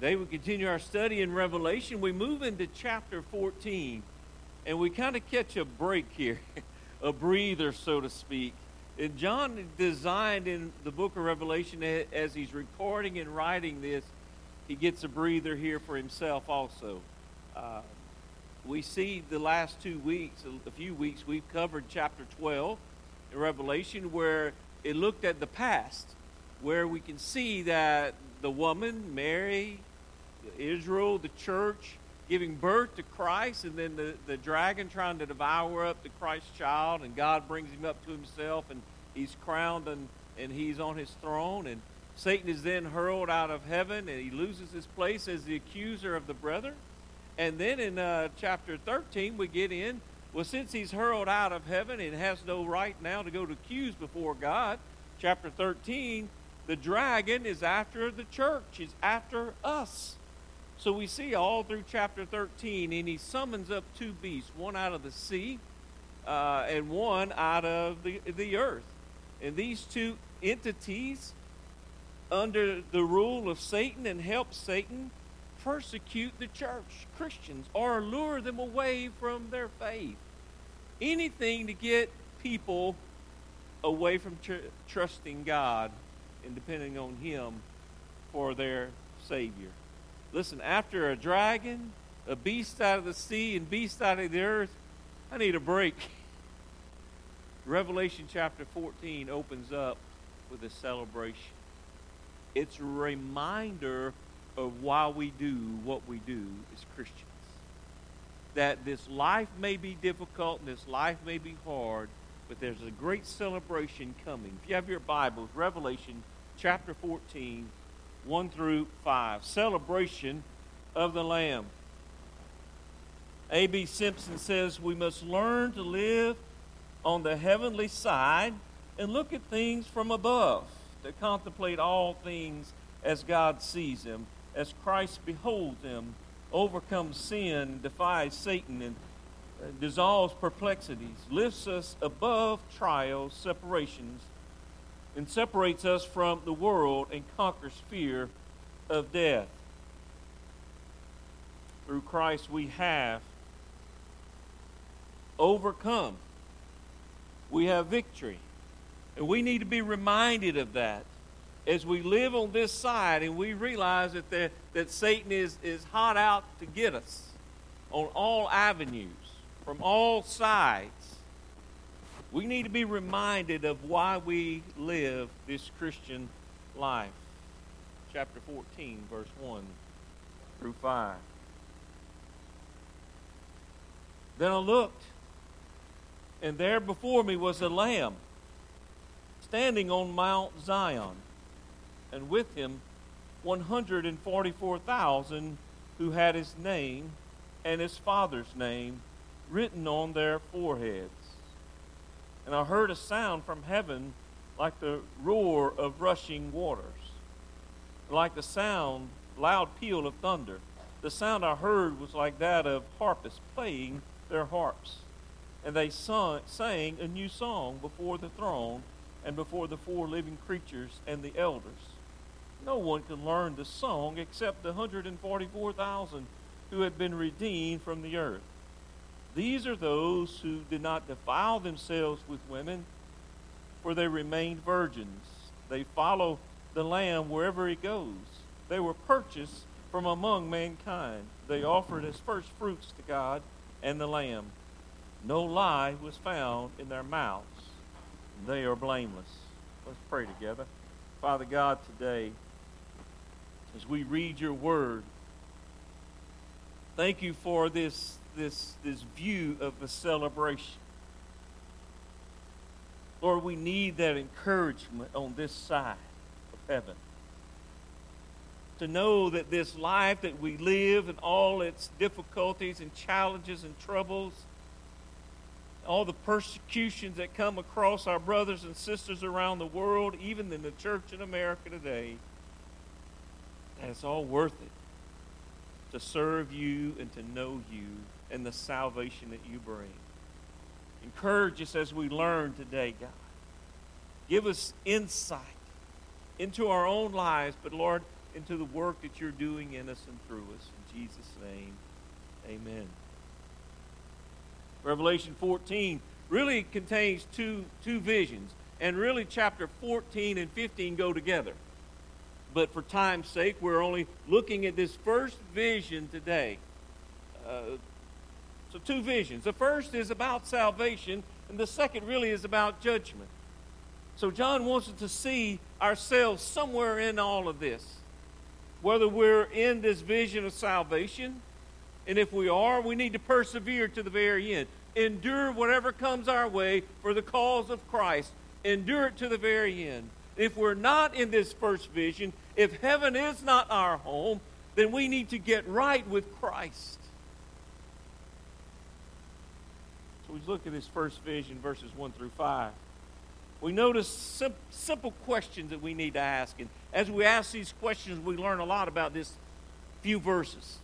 Today we continue our study in Revelation. We move into chapter 14, and we kind of catch a break here, a breather, so to speak. And John designed in the book of Revelation, as he's recording and writing this, he gets a breather here for himself also. We see the last 2 weeks, a few weeks, we've covered chapter 12 in Revelation, where it looked at the past, where we can see that the woman, Mary, Israel, the church, giving birth to Christ, and then the dragon trying to devour up the Christ child, and God brings him up to himself, and he's crowned, and he's on his throne, and Satan is then hurled out of heaven, and he loses his place as the accuser of the brethren. And then in chapter 13, we get in, well, since he's hurled out of heaven and has no right now to go to accuse before God, chapter 13, the dragon is after the church, is after us. So we see all through chapter 13, and he summons up two beasts, one out of the sea and one out of the earth. And these two entities, under the rule of Satan, and help Satan persecute the church, Christians, or lure them away from their faith. Anything to get people away from trusting God and depending on Him for their Savior. Listen, after a dragon, a beast out of the sea, and beast out of the earth, I need a break. Revelation chapter 14 opens up with a celebration. It's a reminder of why we do what we do as Christians. That this life may be difficult and this life may be hard, but there's a great celebration coming. If you have your Bibles, Revelation chapter 14, 1 through 5. Celebration of the Lamb. A.B. Simpson says, we must learn to live on the heavenly side and look at things from above, to contemplate all things as God sees them, as Christ beholds them, overcomes sin, defies Satan, and dissolves perplexities, lifts us above trials, separations, and separates us from the world and conquers fear of death. Through Christ we have overcome. We have victory. And we need to be reminded of that as we live on this side and we realize that Satan is hot out to get us on all avenues, from all sides. We need to be reminded of why we live this Christian life. Chapter 14, verse 1 through 5. Then I looked, and there before me was a Lamb, standing on Mount Zion, and with him 144,000 who had his name and his father's name written on their foreheads. And I heard a sound from heaven like the roar of rushing waters, like the loud peal of thunder. The sound I heard was like that of harpists playing their harps. And they sang a new song before the throne and before the four living creatures and the elders. No one can learn the song except the 144,000 who had been redeemed from the earth. These are those who did not defile themselves with women, for they remained virgins. They follow the Lamb wherever he goes. They were purchased from among mankind. They offered as first fruits to God and the Lamb. No lie was found in their mouths. They are blameless. Let's pray together. Father God, today, as we read your word, thank you for this view of the celebration. Lord, we need that encouragement on this side of heaven. To know that this life that we live and all its difficulties and challenges and troubles, all the persecutions that come across our brothers and sisters around the world, even in the church in America today, that it's all worth it to serve you and to know you and the salvation that you bring. Encourage us as we learn today, God. Give us insight into our own lives, but Lord, and to the work that you're doing in us and through us. In Jesus' name, amen. Revelation 14 really contains two visions. And really chapter 14 and 15 go together. But for time's sake, we're only looking at this first vision today. So two visions. The first is about salvation, and the second really is about judgment. So John wants us to see ourselves somewhere in all of this. Whether we're in this vision of salvation, and if we are, we need to persevere to the very end. Endure whatever comes our way for the cause of Christ. Endure it to the very end. If we're not in this first vision, if heaven is not our home, then we need to get right with Christ. So we look at this first vision, verses 1 through 5. We notice simple questions that we need to ask. And as we ask these questions, we learn a lot about this few verses.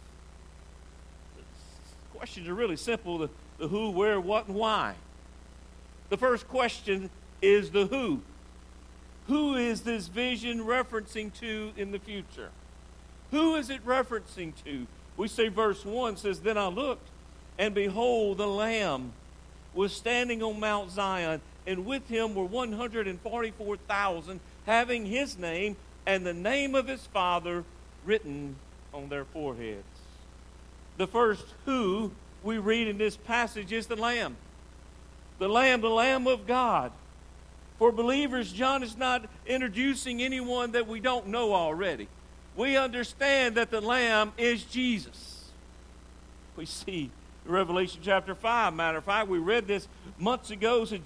The questions are really simple. The who, where, what, and why. The first question is the who. Who is this vision referencing to in the future? Who is it referencing to? We say verse 1 says, Then I looked, and behold, the Lamb was standing on Mount Zion, and with him were 144,000, having his name and the name of his Father written on their foreheads. The first who we read in this passage is the Lamb. The Lamb of God. For believers, John is not introducing anyone that we don't know already. We understand that the Lamb is Jesus. We see in Revelation chapter 5, matter of fact, we read this months ago. So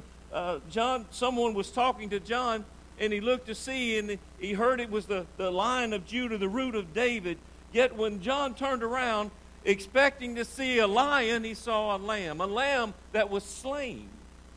someone was talking to John, and he looked to see, and he heard it was the Lion of Judah, the root of David. Yet when John turned around, expecting to see a lion, he saw a lamb that was slain.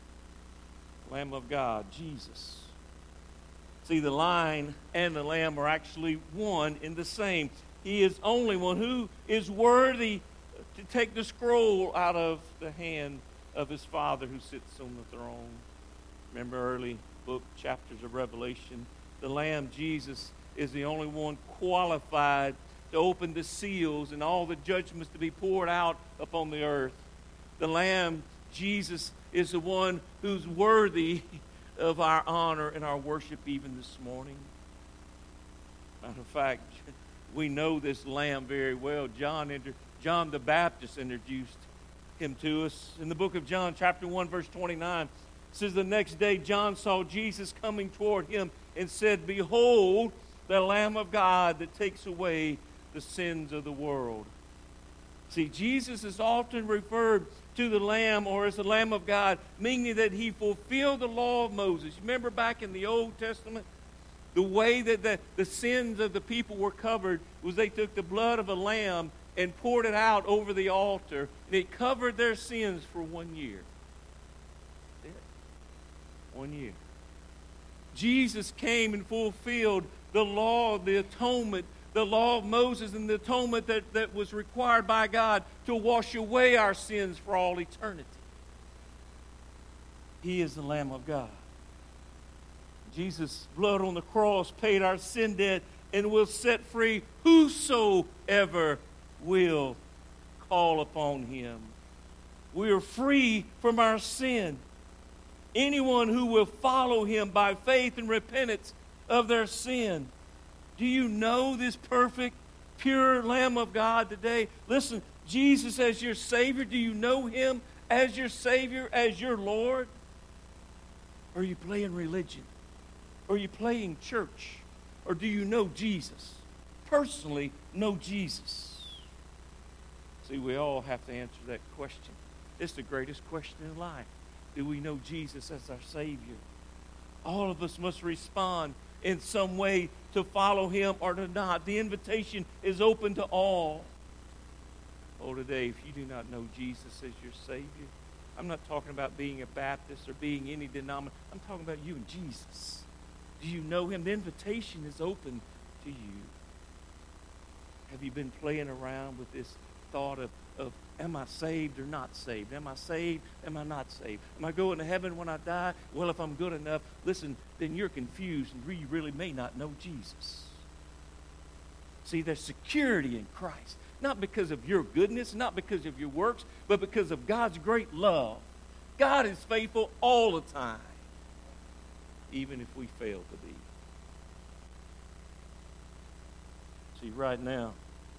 Lamb of God, Jesus. See, the lion and the lamb are actually one and the same. He is only one who is worthy to take the scroll out of the hand of his Father who sits on the throne. Remember early book chapters of Revelation. The Lamb, Jesus, is the only one qualified to open the seals and all the judgments to be poured out upon the earth. The Lamb, Jesus, is the one who's worthy of our honor and our worship even this morning. Matter of fact, we know this Lamb very well. John the Baptist introduced him to us. In the book of John, chapter 1, verse 29, it says, The next day John saw Jesus coming toward him and said, Behold, the Lamb of God that takes away the sins of the world. See, Jesus is often referred to the Lamb or as the Lamb of God, meaning that he fulfilled the law of Moses. Remember back in the Old Testament, the way that the sins of the people were covered was they took the blood of a lamb and poured it out over the altar, and it covered their sins for 1 year. 1 year. Jesus came and fulfilled the law, the atonement, the law of Moses and the atonement that was required by God to wash away our sins for all eternity. He is the Lamb of God. Jesus' blood on the cross paid our sin debt and will set free whosoever will call upon him. We are free from our sin. Anyone who will follow him by faith and repentance of their sin. Do you know this perfect, pure Lamb of God today? Listen, Jesus as your Savior, do you know him as your Savior, as your Lord? Or are you playing religion? Or are you playing church? Or do you know Jesus? Personally know Jesus? See, we all have to answer that question. It's the greatest question in life. Do we know Jesus as our Savior? All of us must respond in some way to follow him or to not. The invitation is open to all. Oh, today, if you do not know Jesus as your Savior, I'm not talking about being a Baptist or being any denomination. I'm talking about you and Jesus. Do you know him? The invitation is open to you. Have you been playing around with this thought of am I saved or not saved? Am I saved? Am I not saved? Am I going to heaven when I die? Well, if I'm good enough, listen, then you're confused and you really may not know Jesus. See, there's security in Christ. Not because of your goodness, not because of your works, but because of God's great love. God is faithful all the time, even if we fail to be. See, right now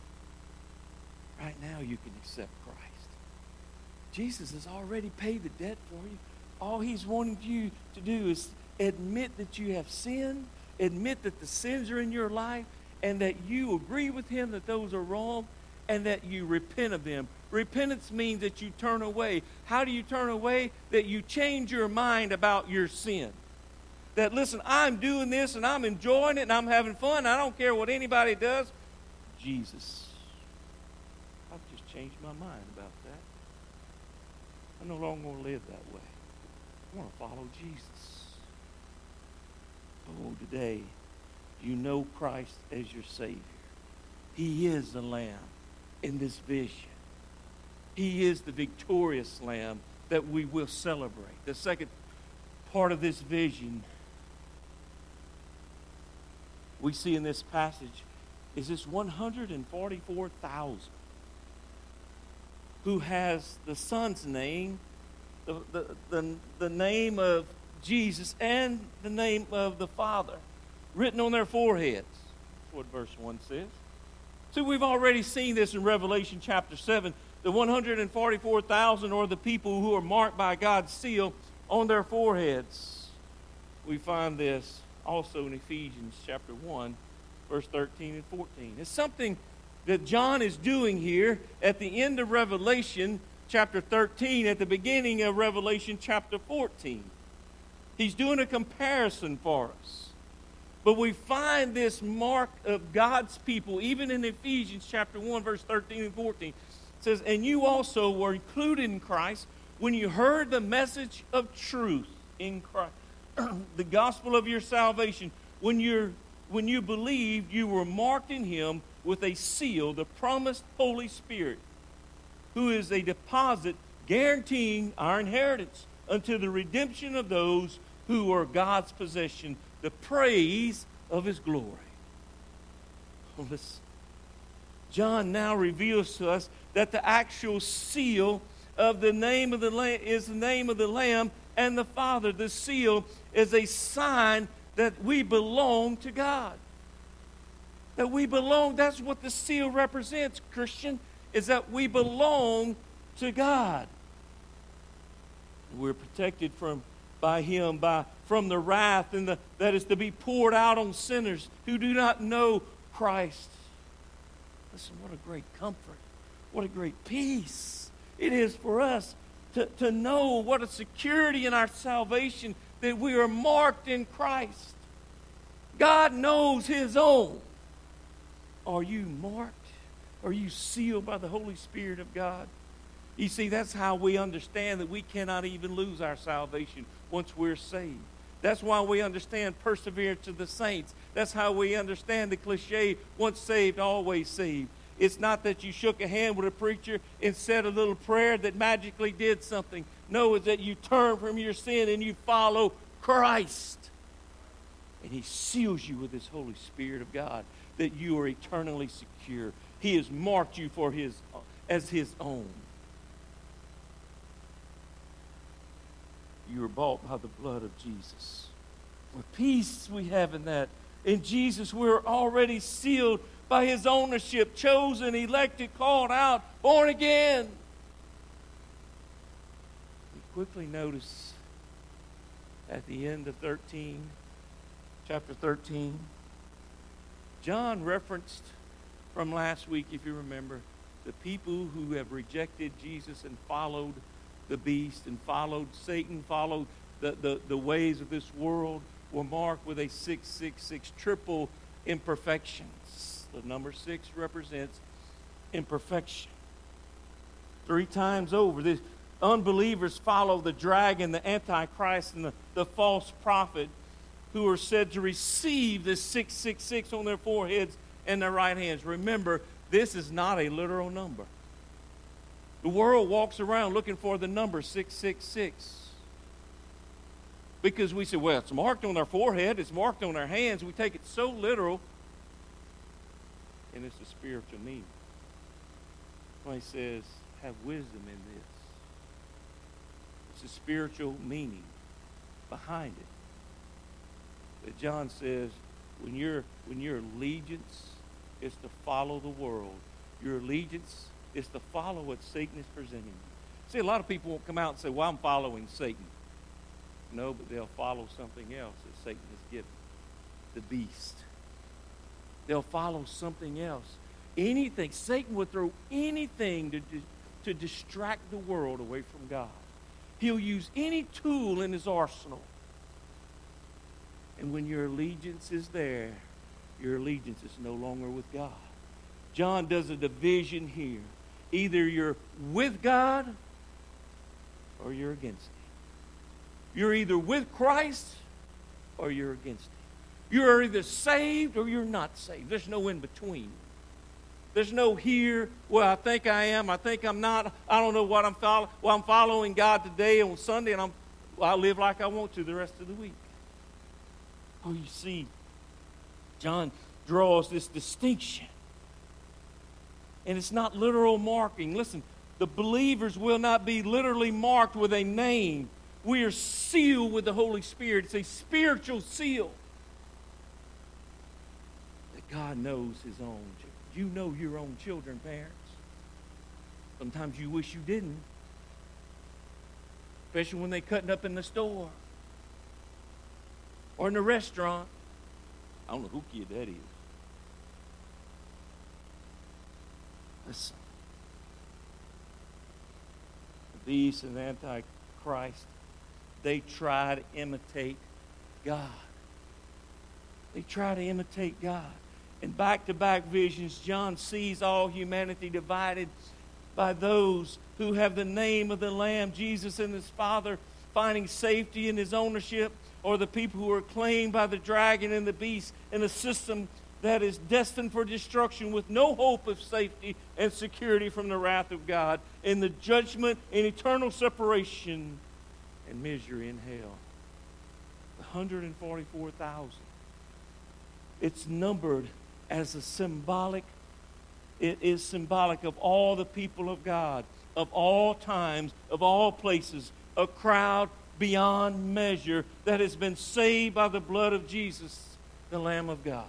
you can accept Christ. Jesus has already paid the debt for you. All he's wanting you to do is admit that you have sinned, admit that the sins are in your life, and that you agree with him that those are wrong, and that you repent of them. Repentance means that you turn away. How do you turn away? That you change your mind about your sin. That, listen, I'm doing this, and I'm enjoying it, and I'm having fun. I don't care what anybody does. Jesus, I've just changed my mind about that. I no longer want to live that way. I want to follow Jesus. Oh, today, you know Christ as your Savior. He is the Lamb in this vision. He is the victorious Lamb that we will celebrate. The second part of this vision we see in this passage is this 144,000 who has the Son's name, the name of Jesus, and the name of the Father written on their foreheads. That's what verse 1 says. So we've already seen this in Revelation chapter 7. The 144,000 are the people who are marked by God's seal on their foreheads. We find this also in Ephesians chapter 1, verse 13 and 14. It's something that John is doing here at the end of Revelation chapter 13, at the beginning of Revelation chapter 14. He's doing a comparison for us. But we find this mark of God's people, even in Ephesians chapter 1, verse 13 and 14. It says, and you also were included in Christ when you heard the message of truth in Christ, the gospel of your salvation. When you believed, you were marked in him with a seal, the promised Holy Spirit, who is a deposit guaranteeing our inheritance unto the redemption of those who are God's possession, the praise of his glory. Well, listen. John now reveals to us that the actual seal of the name of the Lamb is the name of the Lamb and the Father. The seal is a sign that we belong to God. That we belong, that's what the seal represents, Christian, is that we belong to God. We're protected by him, from the wrath that is to be poured out on sinners who do not know Christ. Listen, what a great comfort. What a great peace it is for us to know what a security in our salvation that we are marked in Christ. God knows his own. Are you marked? Are you sealed by the Holy Spirit of God? You see, that's how we understand that we cannot even lose our salvation once we're saved. That's why we understand perseverance of the saints. That's how we understand the cliche, once saved, always saved. It's not that you shook a hand with a preacher and said a little prayer that magically did something. No, it's that you turn from your sin and you follow Christ. And he seals you with his Holy Spirit of God, that you are eternally secure. He has marked you as his own. You were bought by the blood of Jesus. With peace we have in that. In Jesus we're already sealed by his ownership, chosen, elected, called out, born again. We quickly notice at the end of chapter 13, John referenced from last week, if you remember, the people who have rejected Jesus and followed the beast and followed Satan, followed the ways of this world, were marked with a 666, triple imperfections. The number 6 represents imperfection. 3 times over, the unbelievers follow the dragon, the Antichrist, and the false prophet, who are said to receive this 666 on their foreheads and their right hands. Remember, this is not a literal number. The world walks around looking for the number 666. Because we say, well, it's marked on our forehead, it's marked on our hands. We take it so literal. And and it's a spiritual meaning. When he says, have wisdom in this. It's a spiritual meaning behind it. That John says, when your allegiance is to follow the world, your allegiance is to follow what Satan is presenting you. See, a lot of people won't come out and say, well, I'm following Satan. No, but they'll follow something else that Satan has given. The beast. They'll follow something else. Anything. Satan will throw anything to distract the world away from God. He'll use any tool in his arsenal. And when your allegiance is there, your allegiance is no longer with God. John does a division here. Either you're with God or you're against him. You're either with Christ or you're against him. You're either saved or you're not saved. There's no in between. There's no here, well, I think I am, I think I'm not. I don't know what I'm following. Well, I'm following God today on Sunday, and I live like I want to the rest of the week. Oh, you see, John draws this distinction. And it's not literal marking. Listen, the believers will not be literally marked with a name. We are sealed with the Holy Spirit. It's a spiritual seal that God knows his own children. You know your own children, parents. Sometimes you wish you didn't. Especially when they're cutting up in the store or in the restaurant. I don't know who kid that is. Listen. The beast and the Antichrist, they try to imitate God. They try to imitate God. In back-to-back visions, John sees all humanity divided by those who have the name of the Lamb, Jesus and his Father, finding safety in his ownership, or the people who are claimed by the dragon and the beast in a system that is destined for destruction with no hope of safety and security from the wrath of God, in the judgment and eternal separation and misery in hell. 144,000. It's numbered as a symbolic. It is symbolic of all the people of God, of all times, of all places, a crowd beyond measure that has been saved by the blood of Jesus, the Lamb of God.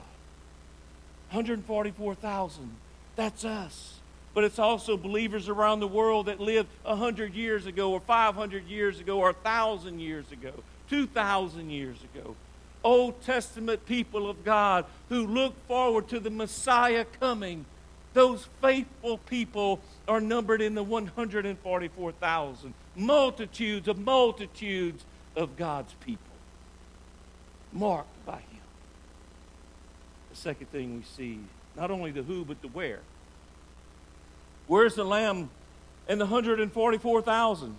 144,000. That's us. But it's also believers around the world that lived 100 years ago, or 500 years ago, or 1,000 years ago, 2,000 years ago. Old Testament people of God who look forward to the Messiah coming. Those faithful people are numbered in the 144,000. Multitudes of God's people, marked by him. The second thing we see, not only the who, but the where. Where's the Lamb and the 144,000?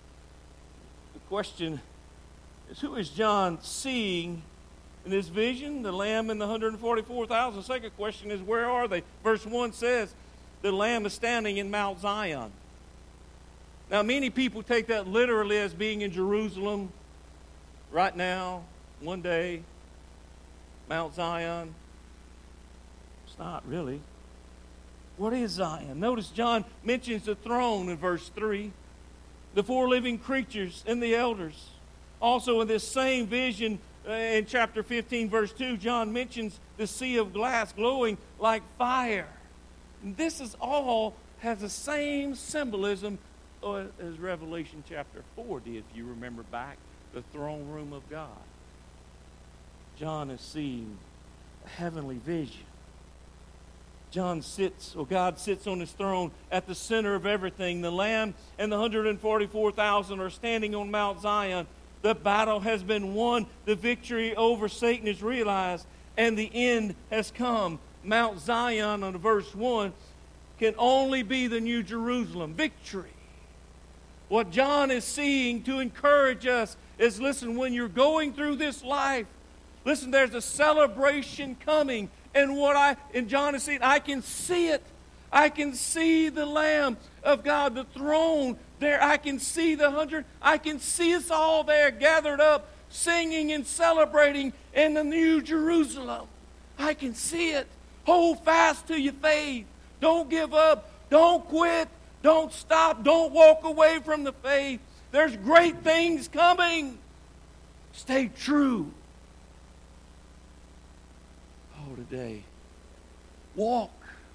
The question is, who is John seeing in this vision? The Lamb and the 144,000. The second question is, where are they? Verse 1 says, the Lamb is standing in Mount Zion. Now, many people take that literally as being in Jerusalem right now, one day, Mount Zion. It's not really. What is Zion? Notice John mentions the throne in verse 3, the four living creatures and the elders. Also in this same vision in chapter 15, verse 2, John mentions the sea of glass glowing like fire. And this is all has the same symbolism as Revelation chapter 4 did, if you remember back, the throne room of God. John is seeing a heavenly vision. God sits on his throne at the center of everything. The Lamb and the 144,000 are standing on Mount Zion. The battle has been won. The victory over Satan is realized, and the end has come. Mount Zion, on verse 1, can only be the New Jerusalem. Victory. What John is seeing to encourage us is, listen, when you're going through this life, listen, there's a celebration coming. And John is saying, I can see it. I can see the Lamb of God, the throne there. I can see the 100. I can see us all there gathered up, singing and celebrating in the New Jerusalem. I can see it. Hold fast to your faith. Don't give up. Don't quit. Don't stop. Don't walk away from the faith. There's great things coming. Stay true. Oh, today, walk.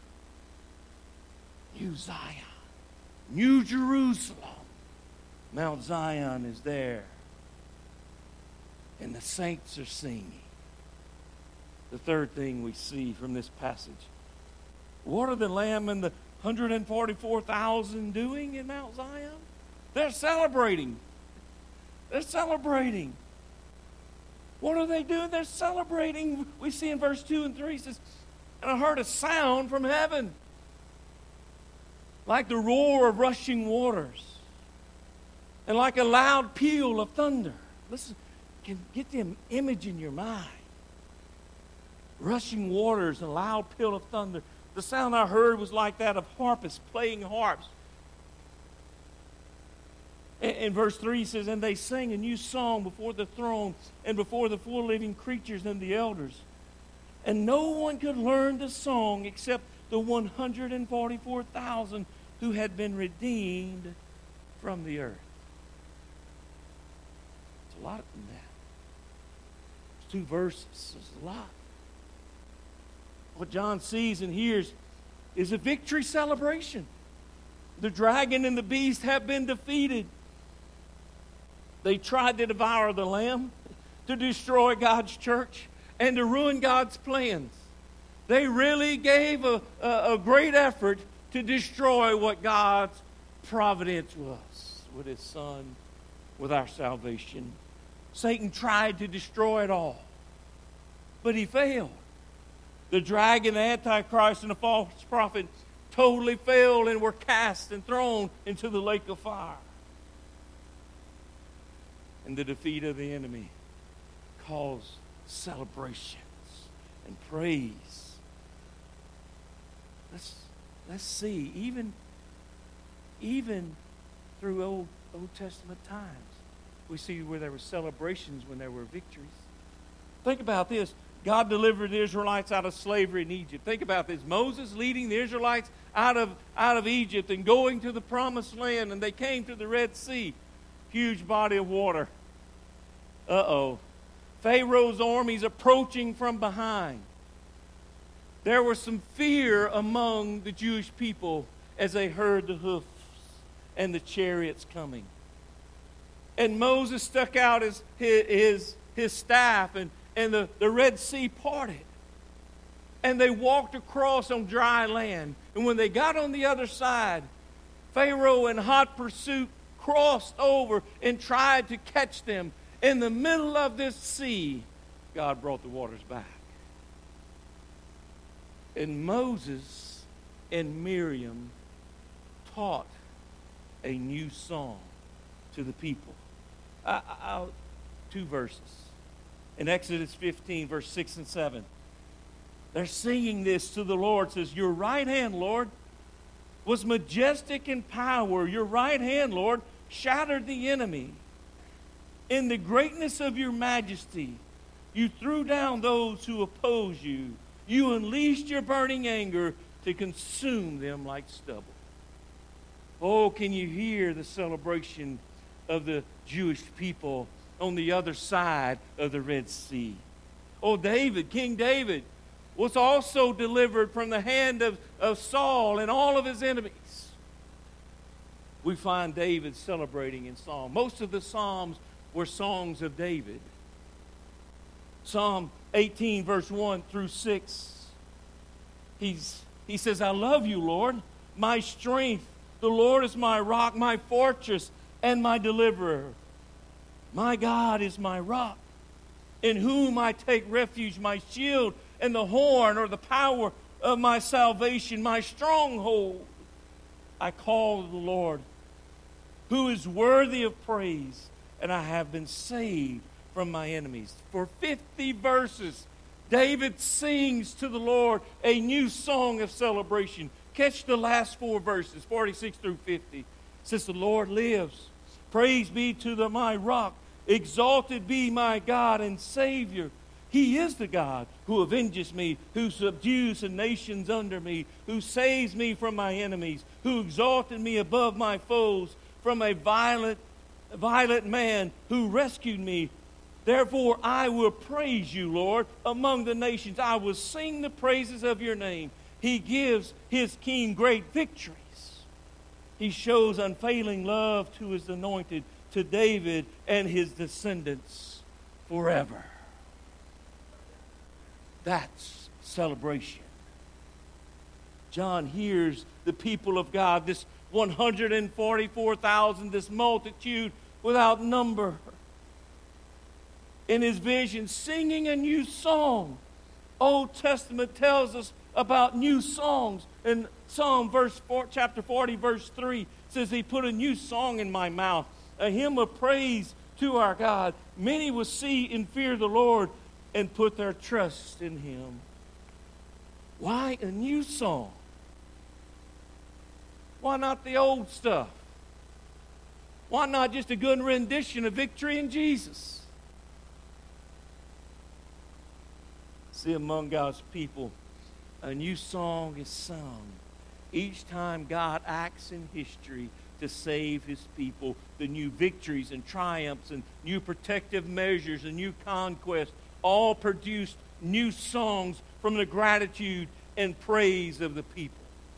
New Zion. New Jerusalem. Mount Zion is there. And the saints are singing. The third thing we see from this passage. What are the Lamb and the 144,000 doing in Mount Zion? They're celebrating. They're celebrating. What are they doing? They're celebrating. We see in verse 2 and 3, it says, and I heard a sound from heaven, like the roar of rushing waters, and like a loud peal of thunder. Listen, can get the image in your mind. Rushing waters and a loud peal of thunder. The sound I heard was like that of harpists playing harps. In verse 3 it says, and they sang a new song before the throne and before the four living creatures and the elders. And no one could learn the song except the 144,000 who had been redeemed from the earth. It's a lot in that. It's 2 verses. It's a lot. What John sees and hears is a victory celebration. The dragon and the beast have been defeated. They tried to devour the Lamb, to destroy God's church, and to ruin God's plans. They really gave a great effort to destroy what God's providence was with His Son, with our salvation. Satan tried to destroy it all, but he failed. The dragon, the Antichrist, and the false prophet totally failed and were cast and thrown into the lake of fire. And the defeat of the enemy caused celebrations and praise. Let's see, even through Old Testament times, we see where there were celebrations when there were victories. Think about this. God delivered the Israelites out of slavery in Egypt. Think about this. Moses leading the Israelites out of Egypt and going to the promised land, and they came to the Red Sea. Huge body of water. Pharaoh's armies approaching from behind. There was some fear among the Jewish people as they heard the hoofs and the chariots coming. And Moses stuck out his staff, and the Red Sea parted. And they walked across on dry land. And when they got on the other side, Pharaoh in hot pursuit crossed over and tried to catch them. In the middle of this sea, God brought the waters back. And Moses and Miriam taught a new song to the people. 2 verses. In Exodus 15, verse 6 and 7. They're singing this to the Lord. It says, your right hand, Lord, was majestic in power. Your right hand, Lord, shattered the enemy. In the greatness of your majesty, you threw down those who oppose you. You unleashed your burning anger to consume them like stubble. Oh, can you hear the celebration of the Jewish people on the other side of the Red Sea? Oh, David, King David, was also delivered from the hand of Saul and all of his enemies. We find David celebrating in Psalm. Most of the Psalms were songs of David. Psalm 18, verse 1 through 6. He says, I love you, Lord, my strength. The Lord is my rock, my fortress, and my deliverer. My God is my rock, in whom I take refuge, my shield and the horn, or the power of my salvation, my stronghold. I call to the Lord, who is worthy of praise, and I have been saved from my enemies. For 50 verses, David sings to the Lord a new song of celebration. Catch the last 4 verses, 46 through 50. It says, the Lord lives. Praise be to my rock. Exalted be my God and Savior. He is the God who avenges me, who subdues the nations under me, who saves me from my enemies, who exalted me above my foes, from a violent man who rescued me. Therefore I will praise you, Lord, among the nations. I will sing the praises of your name. He gives his king great victories. He shows unfailing love to his anointed, to David and his descendants forever. That's celebration. John hears the people of God, this 144,000, this multitude without number, in his vision, singing a new song. Old Testament tells us about new songs. In Psalm chapter 40, verse 3, says, he put a new song in my mouth, a hymn of praise to our God. Many will see and fear the Lord and put their trust in him. Why a new song? Why not the old stuff? Why not just a good rendition of victory in Jesus? See, among God's people, a new song is sung each time God acts in history to save his people. The new victories and triumphs and new protective measures and new conquests all produced new songs from the gratitude and praise of the people.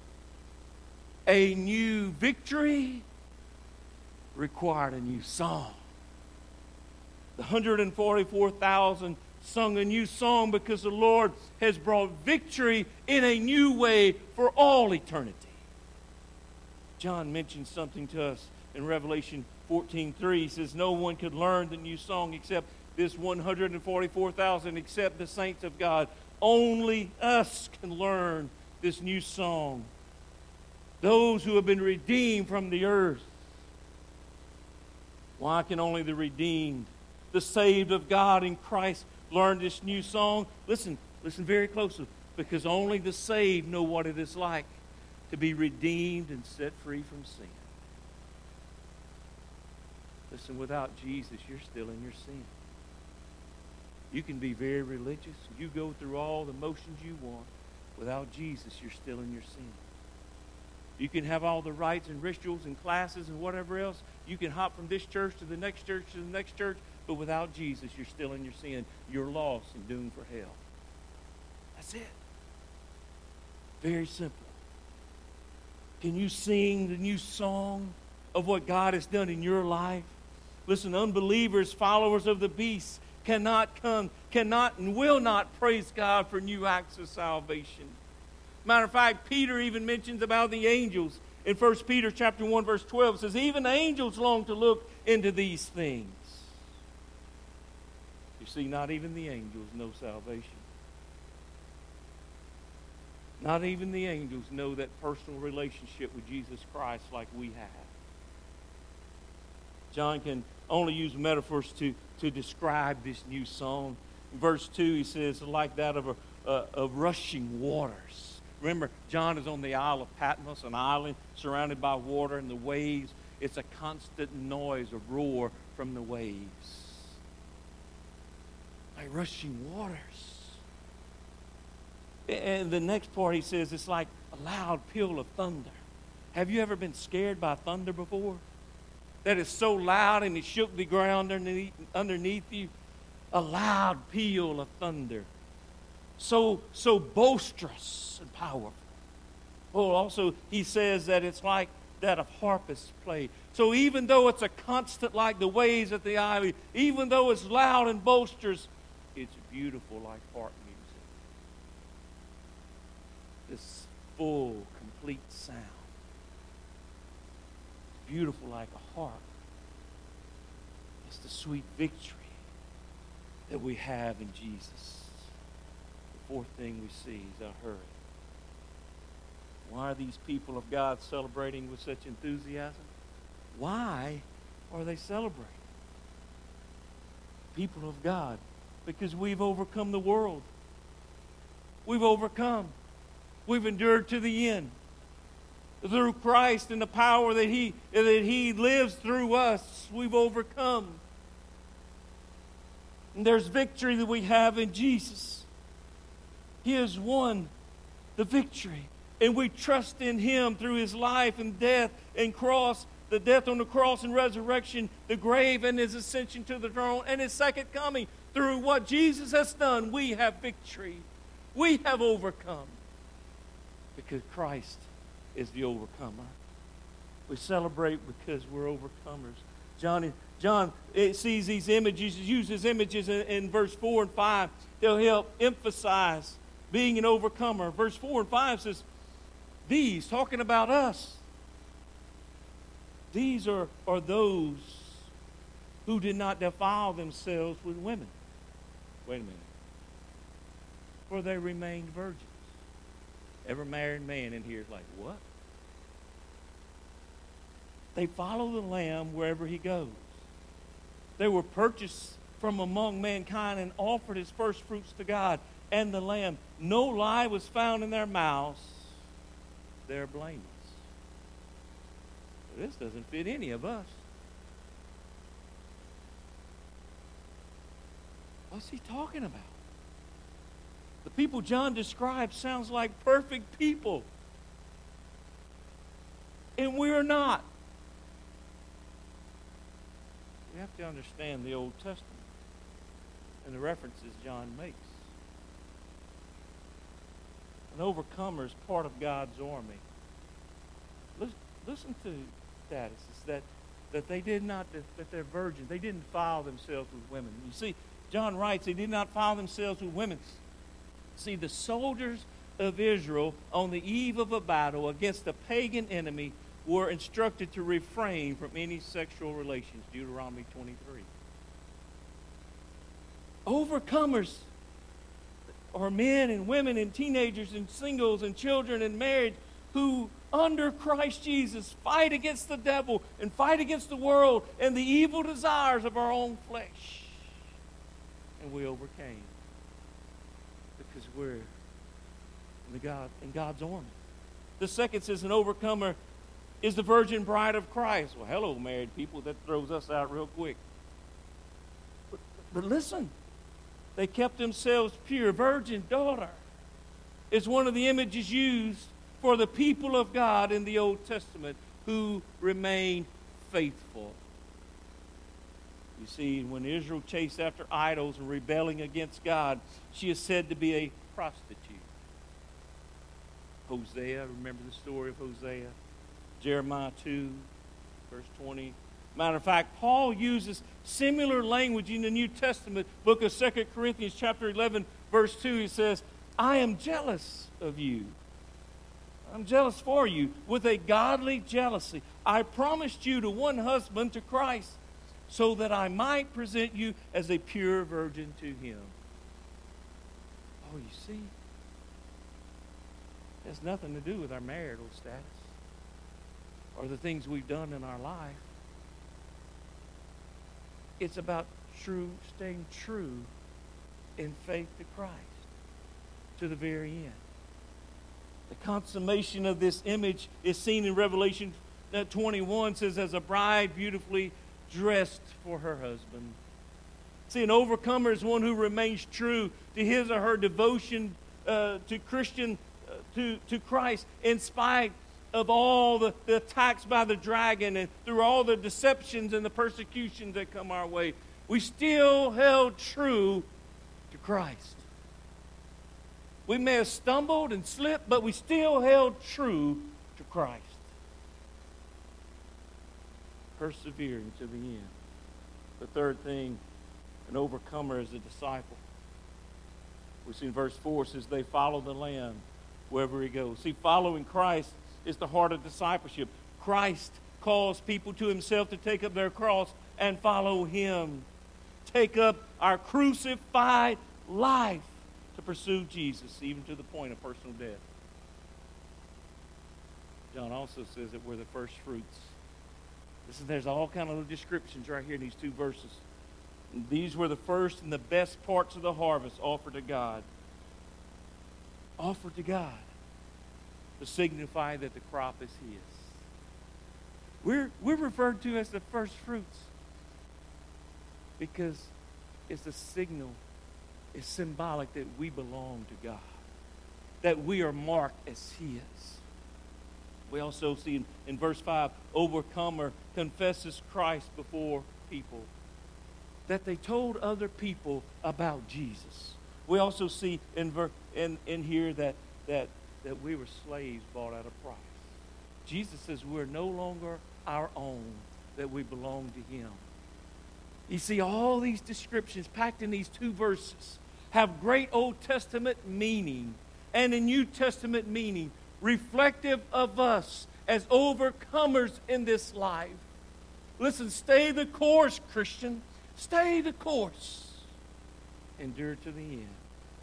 A new victory required a new song. The 144,000 sung a new song because the Lord has brought victory in a new way for all eternity. John mentions something to us in Revelation 14:3. He says, no one could learn the new song except this 144,000, except the saints of God. Only us can learn this new song. Those who have been redeemed from the earth. Why can only the redeemed, the saved of God in Christ, learn this new song? Listen very closely. Because only the saved know what it is like to be redeemed and set free from sin. Listen, without Jesus, you're still in your sin. You can be very religious. You go through all the motions you want. Without Jesus, you're still in your sin. You can have all the rites and rituals and classes and whatever else. You can hop from this church to the next church to the next church. But without Jesus, you're still in your sin. You're lost and doomed for hell. That's it. Very simple. Can you sing the new song of what God has done in your life? Listen, unbelievers, followers of the beast, cannot and will not praise God for new acts of salvation. Matter of fact, Peter even mentions about the angels. In 1 Peter chapter 1, verse 12, it says, even angels long to look into these things. You see, not even the angels know salvation. Not even the angels know that personal relationship with Jesus Christ like we have. John can only use metaphors to describe this new song. In verse 2, he says, like that of rushing waters. Remember, John is on the Isle of Patmos, an island surrounded by water and the waves. It's a constant noise, a roar from the waves. Like rushing waters. And the next part he says it's like a loud peal of thunder. Have you ever been scared by thunder before? That is so loud and it shook the ground underneath you. A loud peal of thunder. So boisterous and powerful. Oh, also he says that it's like that of harpists play. So even though it's a constant like the waves at the island, even though it's loud and boisterous, it's beautiful like harp music. This full, complete sound. It's beautiful like a harp. It's the sweet victory that we have in Jesus. The fourth thing we see is our hurry. Why are these people of God celebrating with such enthusiasm? Why are they celebrating? People of God, because we've overcome the world. We've overcome. We've endured to the end. Through Christ and the power that He lives through us, we've overcome. And there's victory that we have in Jesus. He has won the victory. And we trust in Him through His life and death and cross, the death on the cross and resurrection, the grave and His ascension to the throne, and His second coming. Through what Jesus has done, we have victory. We have overcome. Because Christ is the overcomer. We celebrate because we're overcomers. John sees these images, uses images in verse 4 and 5. They'll help emphasize being an overcomer. Verse 4 and 5 says, these, talking about us, these are those who did not defile themselves with women. Wait a minute. For they remained virgins. Every married man in here is like, what? They follow the Lamb wherever He goes. They were purchased from among mankind and offered as first fruits to God and the Lamb. No lie was found in their mouths. They're blameless. This doesn't fit any of us. What's he talking about? The people John describes sounds like perfect people. And we're not. We have to understand the Old Testament and the references John makes. An overcomer is part of God's army. Listen to that. It's that they did not, that they're virgins. They didn't defile themselves with women. You see, John writes, they did not defile themselves with women. See, the soldiers of Israel on the eve of a battle against a pagan enemy were instructed to refrain from any sexual relations. Deuteronomy 23. Overcomers are men and women and teenagers and singles and children and married who, under Christ Jesus, fight against the devil and fight against the world and the evil desires of our own flesh. And we overcame because we're in God's army. The second says an overcomer is the virgin bride of Christ. Well, hello, married people. That throws us out real quick. But listen, they kept themselves pure. Virgin daughter is one of the images used for the people of God in the Old Testament who remain faithful. You see, when Israel chased after idols and rebelling against God, she is said to be a prostitute. Hosea, remember the story of Hosea? Jeremiah 2, verse 20. Matter of fact, Paul uses similar language in the New Testament book of 2 Corinthians chapter 11, verse 2. He says, I am jealous of you. I'm jealous for you with a godly jealousy. I promised you to one husband, to Christ, so that I might present you as a pure virgin to Him. Oh, you see? It has nothing to do with our marital status or the things we've done in our life. It's about staying true in faith to Christ to the very end. The consummation of this image is seen in Revelation 21. It says, as a bride beautifully dressed for her husband. See, an overcomer is one who remains true to his or her devotion to Christ in spite of all the attacks by the dragon and through all the deceptions and the persecutions that come our way. We still held true to Christ. We may have stumbled and slipped, but we still held true to Christ. Persevering to the end. The third thing, an overcomer is a disciple. We see in verse 4, it says they follow the Lamb wherever He goes. See, following Christ is the heart of discipleship. Christ calls people to Himself to take up their cross and follow Him. Take up our crucified life to pursue Jesus, even to the point of personal death. John also says that we're the first fruits. Listen, there's all kind of descriptions right here in these two verses. And these were the first and the best parts of the harvest offered to God. Offered to God to signify that the crop is His. We're referred to as the first fruits because is a signal, is symbolic that we belong to God, that we are marked as His. We also see in verse 5, overcomer confesses Christ before people, that they told other people about Jesus. We also see in here that we were slaves bought at a price. Jesus says we're no longer our own, that we belong to Him. You see, all these descriptions packed in these 2 verses have great Old Testament meaning and a New Testament meaning reflective of us as overcomers in this life. Listen, stay the course, Christian. Stay the course. Endure to the end,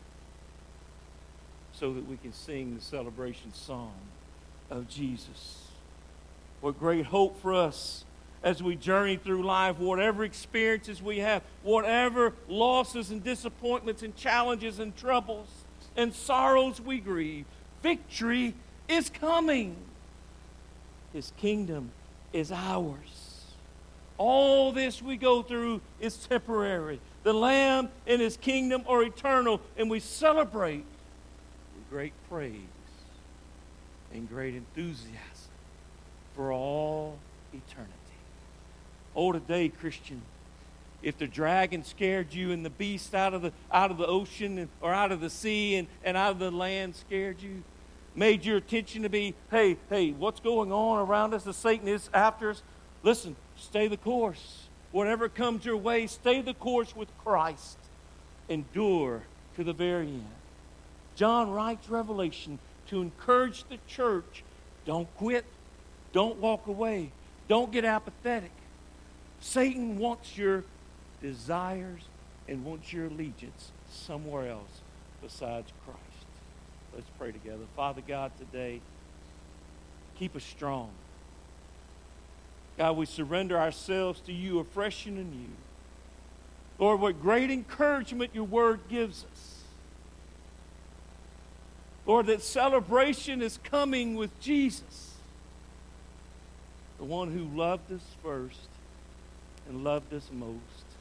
so that we can sing the celebration song of Jesus. What great hope for us as we journey through life, whatever experiences we have, whatever losses and disappointments and challenges and troubles and sorrows we grieve, victory is coming. His kingdom is ours. All this we go through is temporary. The Lamb and His kingdom are eternal, and we celebrate with great praise and great enthusiasm for all eternity. Oh, today, Christian, if the dragon scared you and the beast out of the ocean or out of the sea and out of the land scared you, made your attention to be, hey, what's going on around us? The Satan is after us. Listen, stay the course. Whatever comes your way, stay the course with Christ. Endure to the very end. John writes Revelation to encourage the church. Don't quit. Don't walk away. Don't get apathetic. Satan wants your desires and wants your allegiance somewhere else besides Christ. Let's pray together. Father God, today, keep us strong. God, we surrender ourselves to You afresh and anew. Lord, what great encouragement Your word gives us. Lord, that celebration is coming with Jesus, the one who loved us first and loved us most.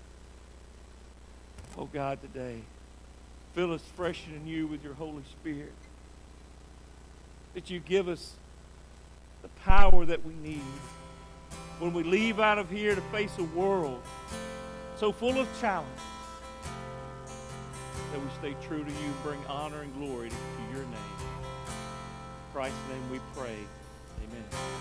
Oh God, today, fill us fresh and anew with Your Holy Spirit, that You give us the power that we need when we leave out of here to face a world so full of challenges, that we stay true to You and bring honor and glory to Your name. In Christ's name we pray. Amen.